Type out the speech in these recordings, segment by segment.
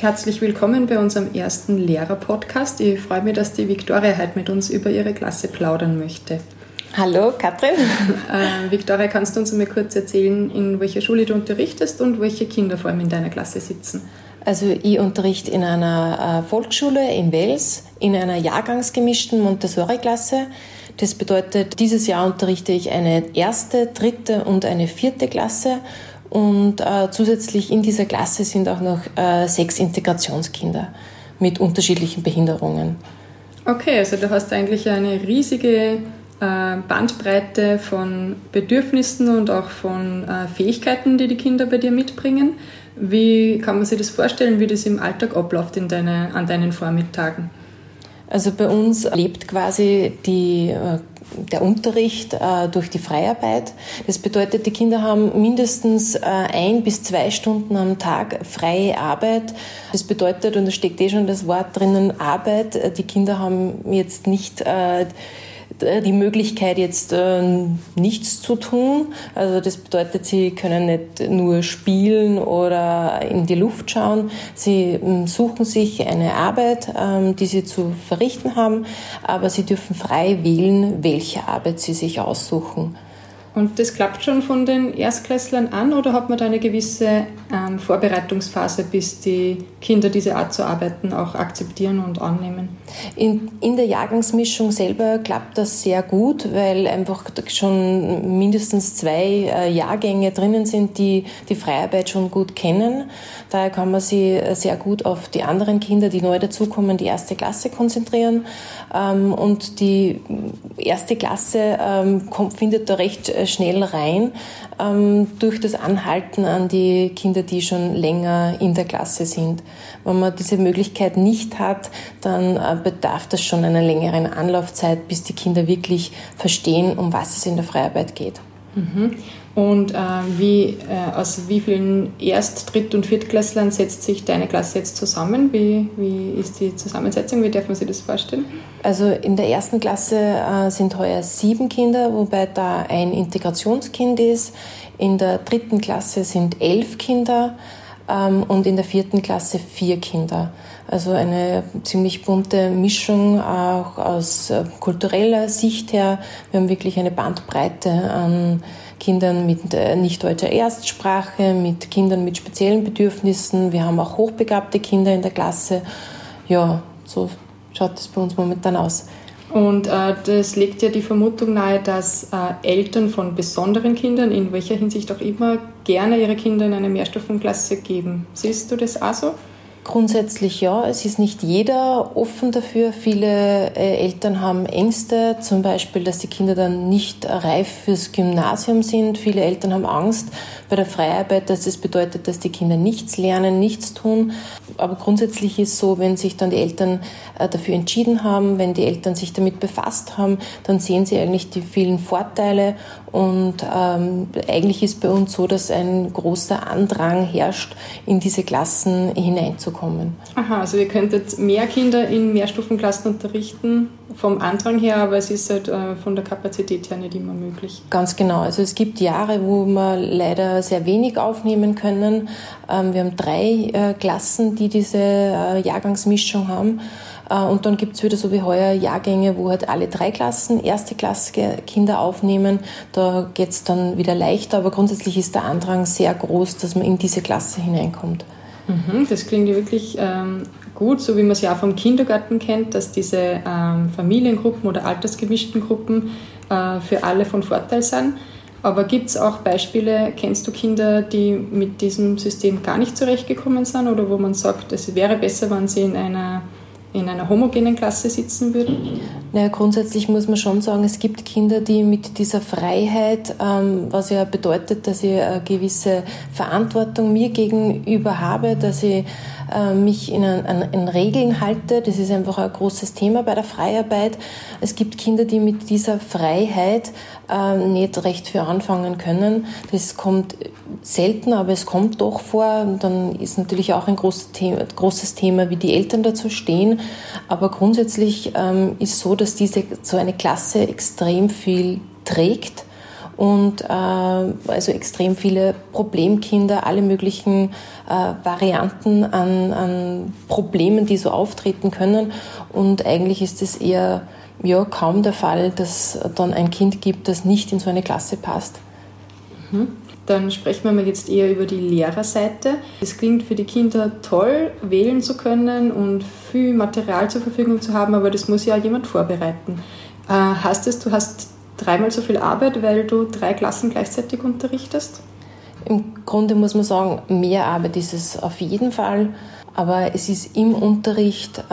Herzlich willkommen bei unserem ersten Lehrer-Podcast. Ich freue mich, dass die Viktoria heute mit uns über ihre Klasse plaudern möchte. Hallo, Katrin. Viktoria, kannst du uns einmal kurz erzählen, in welcher Schule du unterrichtest und welche Kinder vor allem in deiner Klasse sitzen? Also ich unterrichte in einer Volksschule in Wels, in einer jahrgangsgemischten Montessori-Klasse. Das bedeutet, dieses Jahr unterrichte ich eine 1., 3. und eine 4. Klasse. Und zusätzlich in dieser Klasse sind auch noch 6 Integrationskinder mit unterschiedlichen Behinderungen. Okay, also du hast eigentlich eine riesige Bandbreite von Bedürfnissen und auch von Fähigkeiten, die die Kinder bei dir mitbringen. Wie kann man sich das vorstellen, wie das im Alltag abläuft an deinen Vormittagen? Also bei uns lebt quasi der Unterricht durch die Freiarbeit. Das bedeutet, die Kinder haben mindestens 1 bis 2 Stunden am Tag freie Arbeit. Das bedeutet, und da steckt schon das Wort drinnen, Arbeit. Die Kinder haben jetzt nicht die Möglichkeit, jetzt nichts zu tun. Also das bedeutet, sie können nicht nur spielen oder in die Luft schauen. Sie suchen sich eine Arbeit, die sie zu verrichten haben, aber sie dürfen frei wählen, welche Arbeit sie sich aussuchen. Und das klappt schon von den Erstklässlern an oder hat man da eine gewisse Vorbereitungsphase, bis die Kinder diese Art zu arbeiten auch akzeptieren und annehmen? In der Jahrgangsmischung selber klappt das sehr gut, weil einfach schon mindestens 2 Jahrgänge drinnen sind, die die Freiarbeit schon gut kennen. Daher kann man sich sehr gut auf die anderen Kinder, die neu dazukommen, die 1. Klasse konzentrieren. Und die 1. Klasse findet da recht schnell rein durch das Anhalten an die Kinder, die schon länger in der Klasse sind. Wenn man diese Möglichkeit nicht hat, dann bedarf das schon einer längeren Anlaufzeit, bis die Kinder wirklich verstehen, um was es in der Freiarbeit geht. Mhm. Und aus wie vielen Erst-, Dritt- und Viertklässlern setzt sich deine Klasse jetzt zusammen? Wie ist die Zusammensetzung? Wie darf man sich das vorstellen? Also in der 1. Klasse sind heuer 7 Kinder, wobei da ein Integrationskind ist. In der 3. Klasse sind 11 Kinder und in der 4. Klasse 4 Kinder. Also eine ziemlich bunte Mischung, auch aus kultureller Sicht her. Wir haben wirklich eine Bandbreite an Kindern mit nicht deutscher Erstsprache, mit Kindern mit speziellen Bedürfnissen. Wir haben auch hochbegabte Kinder in der Klasse. Ja, so schaut das bei uns momentan aus. Und das legt ja die Vermutung nahe, dass Eltern von besonderen Kindern, in welcher Hinsicht auch immer, gerne ihre Kinder in eine Mehrstufenklasse geben. Siehst du das auch so? Grundsätzlich ja, es ist nicht jeder offen dafür. Viele Eltern haben Ängste, zum Beispiel, dass die Kinder dann nicht reif fürs Gymnasium sind. Viele Eltern haben Angst bei der Freiarbeit, dass das bedeutet, dass die Kinder nichts lernen, nichts tun. Aber grundsätzlich ist es so, wenn sich dann die Eltern dafür entschieden haben, wenn die Eltern sich damit befasst haben, dann sehen sie eigentlich die vielen Vorteile. Und eigentlich ist bei uns so, dass ein großer Andrang herrscht, in diese Klassen hineinzukommen. Aha, also ihr könntet mehr Kinder in Mehrstufenklassen unterrichten, vom Andrang her, aber es ist halt von der Kapazität her nicht immer möglich. Ganz genau. Also es gibt Jahre, wo wir leider sehr wenig aufnehmen können. Wir haben 3 Klassen, die diese Jahrgangsmischung haben. Und dann gibt es wieder so wie heuer Jahrgänge, wo halt alle 3 Klassen 1. Klasse Kinder aufnehmen. Da geht es dann wieder leichter, aber grundsätzlich ist der Andrang sehr groß, dass man in diese Klasse hineinkommt. Das klingt ja wirklich gut, so wie man es ja auch vom Kindergarten kennt, dass diese Familiengruppen oder altersgemischten Gruppen für alle von Vorteil sind. Aber gibt es auch Beispiele, kennst du Kinder, die mit diesem System gar nicht zurechtgekommen sind oder wo man sagt, es wäre besser, wenn sie in einer homogenen Klasse sitzen würden? Naja, grundsätzlich muss man schon sagen, es gibt Kinder, die mit dieser Freiheit, was ja bedeutet, dass ich eine gewisse Verantwortung mir gegenüber habe, dass ich mich an Regeln halte. Das ist einfach ein großes Thema bei der Freiarbeit. Es gibt Kinder, die mit dieser Freiheit nicht recht viel anfangen können. Das kommt selten, aber es kommt doch vor. Und dann ist natürlich auch ein großes Thema, wie die Eltern dazu stehen. Aber grundsätzlich ist so, dass so eine Klasse extrem viel trägt und also extrem viele Problemkinder, alle möglichen Varianten an Problemen, die so auftreten können. Und eigentlich ist es eher kaum der Fall, dass dann ein Kind gibt, das nicht in so eine Klasse passt. Dann sprechen wir mal jetzt eher über die Lehrerseite. Es klingt für die Kinder toll, wählen zu können und viel Material zur Verfügung zu haben, aber das muss ja jemand vorbereiten. Heißt es, du hast 3-mal so viel Arbeit, weil du 3 Klassen gleichzeitig unterrichtest? Im Grunde muss man sagen, mehr Arbeit ist es auf jeden Fall, aber es ist im Unterricht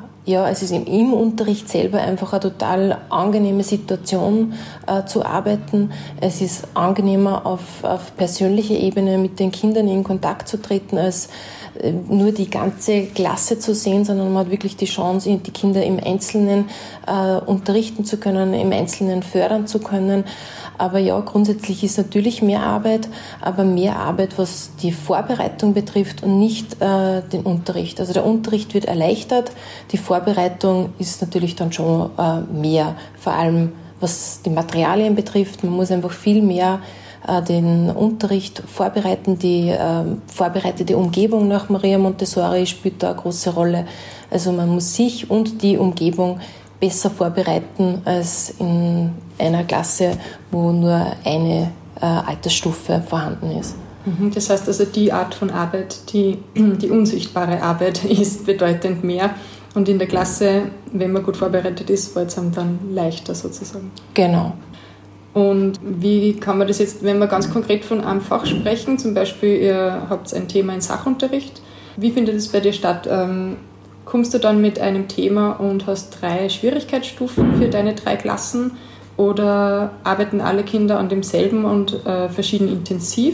im Unterricht selber einfach eine total angenehme Situation zu arbeiten. Es ist angenehmer auf persönlicher Ebene mit den Kindern in Kontakt zu treten, als nur die ganze Klasse zu sehen, sondern man hat wirklich die Chance, die Kinder im Einzelnen unterrichten zu können, im Einzelnen fördern zu können. Aber ja, grundsätzlich ist natürlich mehr Arbeit, aber mehr Arbeit, was die Vorbereitung betrifft und nicht den Unterricht. Also der Unterricht wird erleichtert, die Vorbereitung ist natürlich dann schon mehr, vor allem was die Materialien betrifft. Man muss einfach viel mehr den Unterricht vorbereiten. Die vorbereitete Umgebung nach Maria Montessori spielt da eine große Rolle. Also man muss sich und die Umgebung besser vorbereiten als in einer Klasse, wo nur eine Altersstufe vorhanden ist. Das heißt also, die Art von Arbeit, die unsichtbare Arbeit, ist bedeutend mehr. Und in der Klasse, wenn man gut vorbereitet ist, fällt es einem dann leichter sozusagen. Genau. Und wie kann man das jetzt, wenn wir ganz konkret von einem Fach sprechen, zum Beispiel ihr habt ein Thema in Sachunterricht, wie findet es bei dir statt? Kommst du dann mit einem Thema und hast 3 Schwierigkeitsstufen für deine 3 Klassen oder arbeiten alle Kinder an demselben und verschieden intensiv?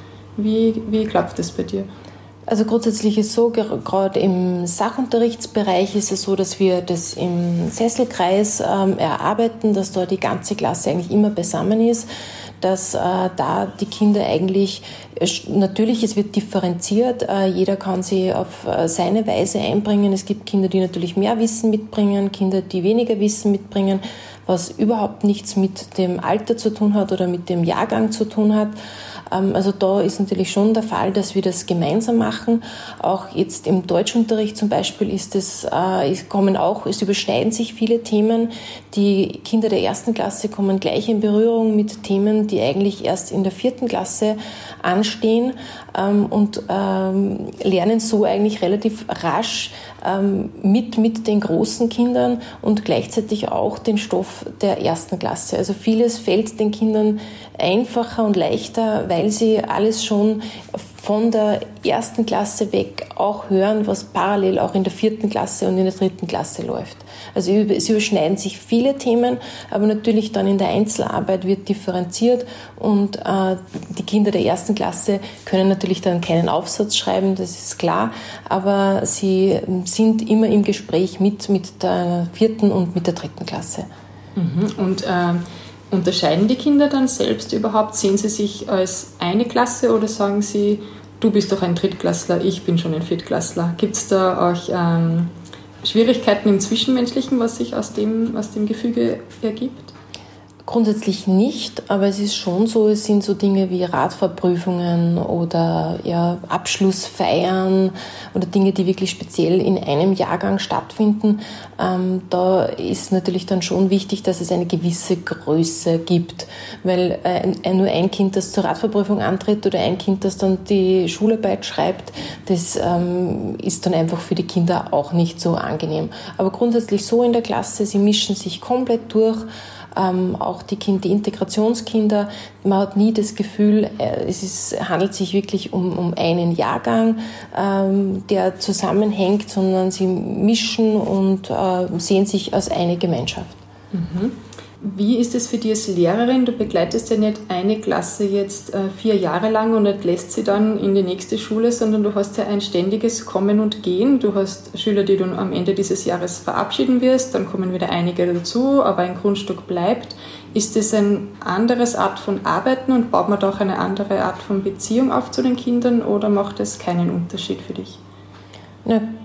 Wie klappt das bei dir? Also grundsätzlich ist es so, gerade im Sachunterrichtsbereich ist es so, dass wir das im Sesselkreis erarbeiten, dass da die ganze Klasse eigentlich immer beisammen ist, dass da die Kinder eigentlich, natürlich, es wird differenziert, jeder kann sie auf seine Weise einbringen. Es gibt Kinder, die natürlich mehr Wissen mitbringen, Kinder, die weniger Wissen mitbringen, was überhaupt nichts mit dem Alter zu tun hat oder mit dem Jahrgang zu tun hat. Also da ist natürlich schon der Fall, dass wir das gemeinsam machen. Auch jetzt im Deutschunterricht zum Beispiel es überschneiden sich viele Themen. Die Kinder der 1. Klasse kommen gleich in Berührung mit Themen, die eigentlich erst in der 4. Klasse anstehen und lernen so eigentlich relativ rasch mit den großen Kindern und gleichzeitig auch den Stoff der 1. Klasse. Also vieles fällt den Kindern einfacher und leichter, weil sie alles schon von der 1. Klasse weg auch hören, was parallel auch in der 4. Klasse und in der 3. Klasse läuft. Also es überschneiden sich viele Themen, aber natürlich dann in der Einzelarbeit wird differenziert und die Kinder der 1. Klasse können natürlich dann keinen Aufsatz schreiben, das ist klar, aber sie sind immer im Gespräch mit der 4. und mit der 3. Klasse. Und unterscheiden die Kinder dann selbst überhaupt? Sehen sie sich als eine Klasse oder sagen sie, du bist doch ein Drittklässler, ich bin schon ein Viertklässler? Gibt es da auch Schwierigkeiten im Zwischenmenschlichen, was sich aus dem Gefüge ergibt? Grundsätzlich nicht, aber es ist schon so, es sind so Dinge wie Radfahrprüfungen oder Abschlussfeiern oder Dinge, die wirklich speziell in einem Jahrgang stattfinden. Da ist natürlich dann schon wichtig, dass es eine gewisse Größe gibt, weil nur ein Kind, das zur Radfahrprüfung antritt oder ein Kind, das dann die Schularbeit schreibt, das ist dann einfach für die Kinder auch nicht so angenehm. Aber grundsätzlich so in der Klasse, sie mischen sich komplett durch. Auch die Integrationskinder, man hat nie das Gefühl, handelt sich wirklich um einen Jahrgang, der zusammenhängt, sondern sie mischen und sehen sich als eine Gemeinschaft. Wie ist es für dich als Lehrerin? Du begleitest ja nicht eine Klasse jetzt 4 Jahre lang und entlässt sie dann in die nächste Schule, sondern du hast ja ein ständiges Kommen und Gehen. Du hast Schüler, die du am Ende dieses Jahres verabschieden wirst, dann kommen wieder einige dazu, aber ein Grundstück bleibt. Ist das eine andere Art von Arbeiten und baut man da auch eine andere Art von Beziehung auf zu den Kindern oder macht das keinen Unterschied für dich? Na,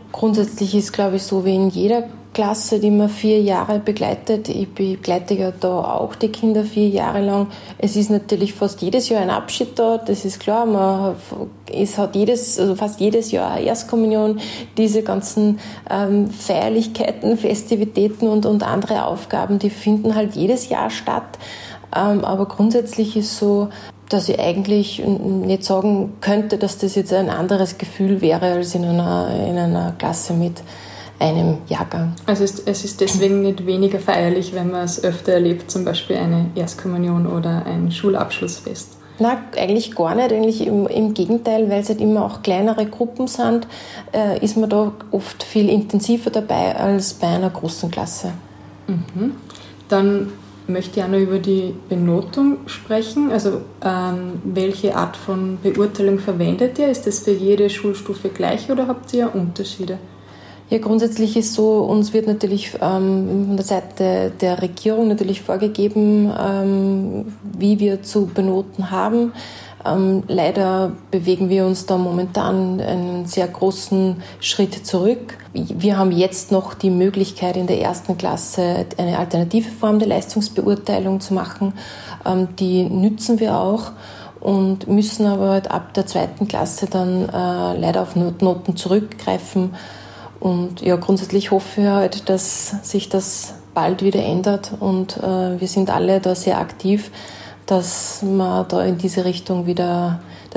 Grundsätzlich ist, glaube ich, so wie in jeder Klasse, die man 4 Jahre begleitet. Ich begleite ja da auch die Kinder 4 Jahre lang. Es ist natürlich fast jedes Jahr ein Abschied da, das ist klar. Es hat fast jedes Jahr eine Erstkommunion. Diese ganzen Feierlichkeiten, Festivitäten und andere Aufgaben, die finden halt jedes Jahr statt. Aber grundsätzlich ist so, dass ich eigentlich nicht sagen könnte, dass das jetzt ein anderes Gefühl wäre als in einer Klasse mit einem Jahrgang. Also es ist deswegen nicht weniger feierlich, wenn man es öfter erlebt, zum Beispiel eine Erstkommunion oder ein Schulabschlussfest? Nein, eigentlich gar nicht. Eigentlich im Gegenteil, weil es halt immer auch kleinere Gruppen sind, ist man da oft viel intensiver dabei als bei einer großen Klasse. Mhm. Dann möchte ich auch noch über die Benotung sprechen. Also welche Art von Beurteilung verwendet ihr? Ist das für jede Schulstufe gleich oder habt ihr Unterschiede? Ja, grundsätzlich ist so, uns wird natürlich von der Seite der Regierung natürlich vorgegeben, wie wir zu benoten haben. Leider bewegen wir uns da momentan einen sehr großen Schritt zurück. Wir haben jetzt noch die Möglichkeit, in der 1. Klasse eine alternative Form der Leistungsbeurteilung zu machen. Die nützen wir auch und müssen aber halt ab der 2. Klasse dann leider auf Noten zurückgreifen. Und ja, grundsätzlich hoffe ich halt, dass sich das bald wieder ändert und wir sind alle da sehr aktiv, dass sich da in diese Richtung wieder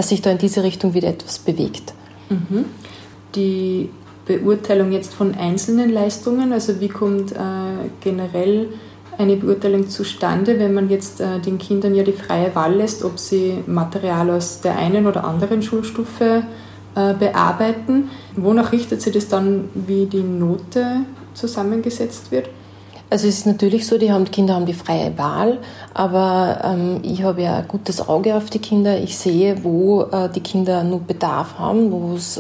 etwas bewegt. Mhm. Die Beurteilung jetzt von einzelnen Leistungen, also wie kommt generell eine Beurteilung zustande, wenn man jetzt den Kindern ja die freie Wahl lässt, ob sie Material aus der einen oder anderen Schulstufe bearbeiten. Wonach richtet sich das dann, wie die Note zusammengesetzt wird? Also es ist natürlich so, die Kinder haben die freie Wahl, aber ich habe ja ein gutes Auge auf die Kinder. Ich sehe, wo die Kinder nur Bedarf haben, wo es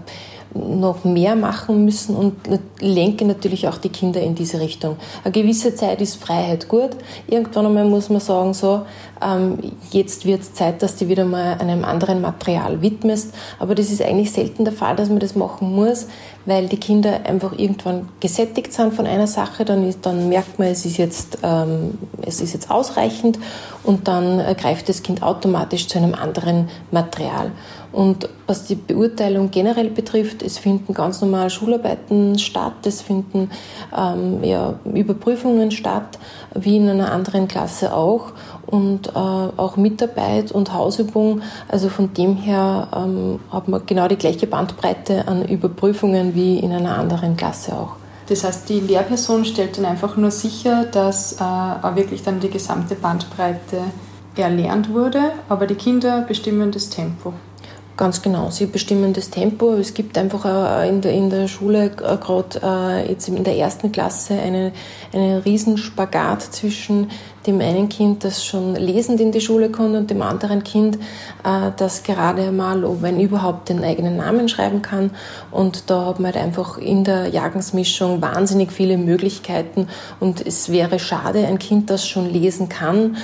noch mehr machen müssen und lenke natürlich auch die Kinder in diese Richtung. Eine gewisse Zeit ist Freiheit gut. Irgendwann einmal muss man sagen, so, jetzt wird es Zeit, dass du wieder mal einem anderen Material widmest. Aber das ist eigentlich selten der Fall, dass man das machen muss, weil die Kinder einfach irgendwann gesättigt sind von einer Sache. Dann merkt man, es ist jetzt ausreichend und dann greift das Kind automatisch zu einem anderen Material. Und was die Beurteilung generell betrifft, es finden ganz normal Schularbeiten statt, es finden Überprüfungen statt, wie in einer anderen Klasse auch. Und auch Mitarbeit und Hausübung. Also von dem her hat man genau die gleiche Bandbreite an Überprüfungen wie in einer anderen Klasse auch. Das heißt, die Lehrperson stellt dann einfach nur sicher, dass auch wirklich dann die gesamte Bandbreite erlernt wurde, aber die Kinder bestimmen das Tempo. Ganz genau, sie bestimmen das Tempo. Es gibt einfach in der Schule, gerade jetzt in der 1. Klasse, einen riesen Spagat zwischen dem einen Kind, das schon lesend in die Schule kommt, und dem anderen Kind, das gerade mal, wenn überhaupt, den eigenen Namen schreiben kann. Und da hat man halt einfach in der Jahrgangsmischung wahnsinnig viele Möglichkeiten. Und es wäre schade, ein Kind, das schon lesen kann,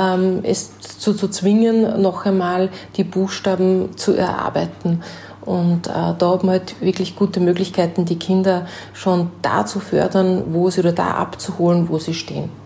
es zu zwingen, noch einmal die Buchstaben zu erarbeiten. Und da hat man halt wirklich gute Möglichkeiten, die Kinder schon da zu fördern, oder da abzuholen, wo sie stehen.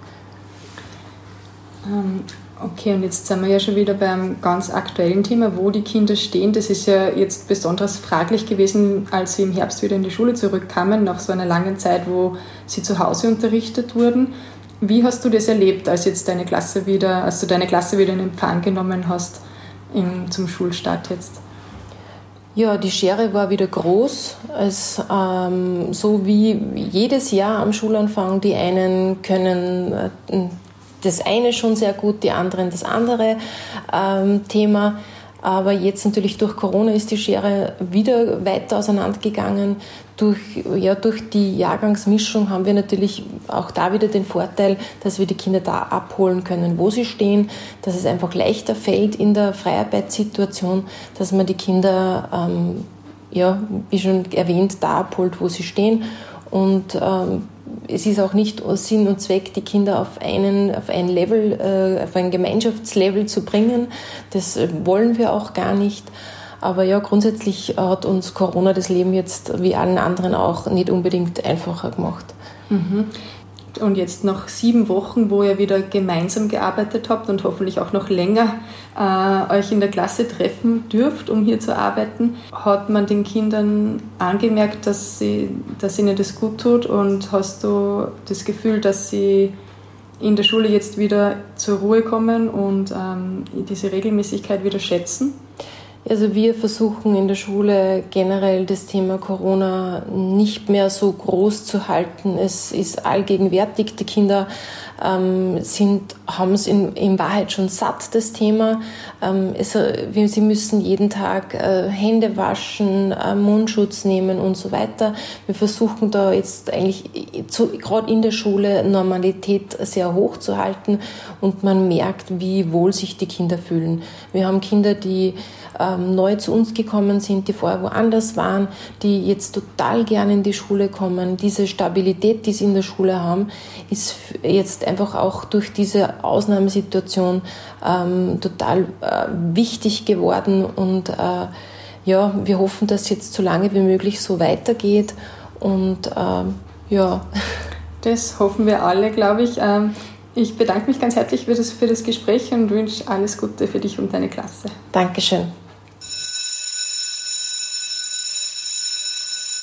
Okay, und jetzt sind wir ja schon wieder beim ganz aktuellen Thema, wo die Kinder stehen. Das ist ja jetzt besonders fraglich gewesen, als sie im Herbst wieder in die Schule zurückkamen, nach so einer langen Zeit, wo sie zu Hause unterrichtet wurden. Wie hast du das erlebt, als du deine Klasse wieder in Empfang genommen hast zum Schulstart jetzt? Ja, die Schere war wieder groß. So wie jedes Jahr am Schulanfang, die einen können das eine schon sehr gut, die anderen das andere Thema. Aber jetzt natürlich durch Corona ist die Schere wieder weiter auseinandergegangen. Durch die Jahrgangsmischung haben wir natürlich auch da wieder den Vorteil, dass wir die Kinder da abholen können, wo sie stehen, dass es einfach leichter fällt in der Freiarbeitssituation, dass man die Kinder, wie schon erwähnt, da abholt, wo sie stehen. Und es ist auch nicht Sinn und Zweck, die Kinder auf ein Gemeinschaftslevel zu bringen. Das wollen wir auch gar nicht. Aber ja, grundsätzlich hat uns Corona das Leben jetzt wie allen anderen auch nicht unbedingt einfacher gemacht. Mhm. Und jetzt nach 7 Wochen, wo ihr wieder gemeinsam gearbeitet habt und hoffentlich auch noch länger euch in der Klasse treffen dürft, um hier zu arbeiten, hat man den Kindern angemerkt, dass ihnen das gut tut, und hast du das Gefühl, dass sie in der Schule jetzt wieder zur Ruhe kommen und diese Regelmäßigkeit wieder schätzen? Also wir versuchen in der Schule generell das Thema Corona nicht mehr so groß zu halten. Es ist allgegenwärtig. Die Kinder haben es in Wahrheit schon satt, das Thema. Sie müssen jeden Tag Hände waschen, Mundschutz nehmen und so weiter. Wir versuchen da jetzt eigentlich gerade in der Schule Normalität sehr hoch zu halten, und man merkt, wie wohl sich die Kinder fühlen. Wir haben Kinder, die neu zu uns gekommen sind, die vorher woanders waren, die jetzt total gerne in die Schule kommen. Diese Stabilität, die sie in der Schule haben, ist jetzt einfach auch durch diese Ausnahmesituation total wichtig geworden. Und wir hoffen, dass es jetzt so lange wie möglich so weitergeht. Und Das hoffen wir alle, glaube ich. Ich bedanke mich ganz herzlich für das Gespräch und wünsche alles Gute für dich und deine Klasse. Dankeschön.